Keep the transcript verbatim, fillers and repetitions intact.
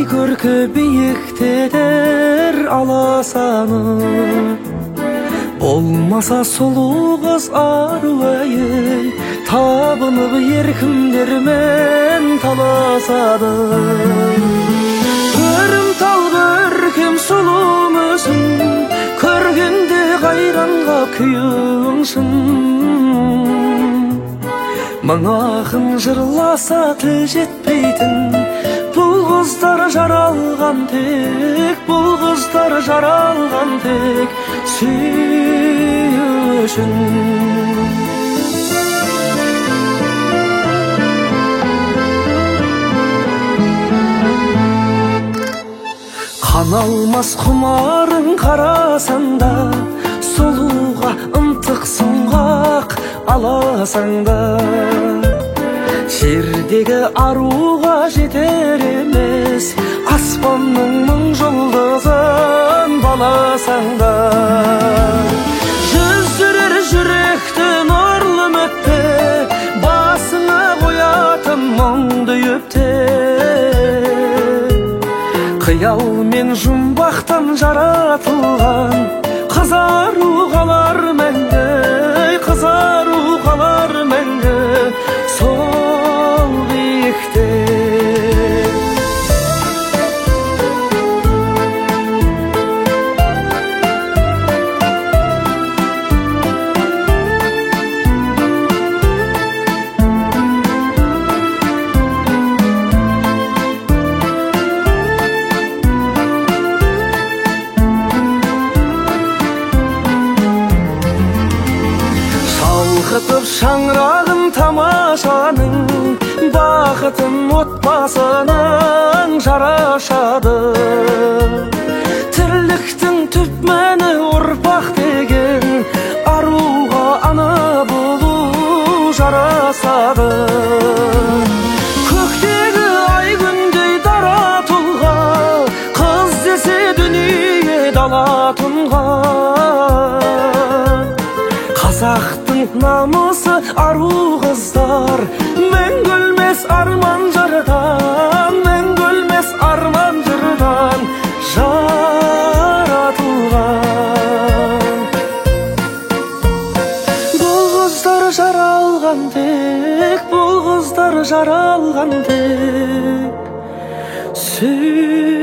көркі биіктетер аласаны. Болмаса сұлу қыз ару әйел табынып еркімдермен таласады. Көрім тал көркем сұлу мүсін, көргенде қайранға күйіңшін. Мың ақын жырласа тіл жетпейтін, бұл қыздар жаралған тек, бұл қыздар жаралған тек сүю үшін. Қаналмас құмарың қарасаңда, сұлуға ынтықсың қақ аласаңда. Жердегі аруға жетер емес, аспанның мың жұлдызын баласаңда. Жүздірер жүректі нұрлы үмітте, басыңа қоятын мұңды өпте. Қиял мен жұмбақтан жаратылған, қызару қалар мәңгі, қызару қалар мәңгі сол биікте. Шалқытып шаңырағын тамашаның, бақытын отбасының жарашады. Тірліктің түп мәні ұрпақ деген, аруға ана болу жарасады. Көктегі ай күндей дара тұлға, қыз десе дүние дала тұнған. Қазақтың намысы ару қыздар, мәңгі өлмес арман жырдан, мәңгі өлмес арман жырдан жаратылған. Бұл қыздар жаралған тек, бұл қыздар жаралған тек сүй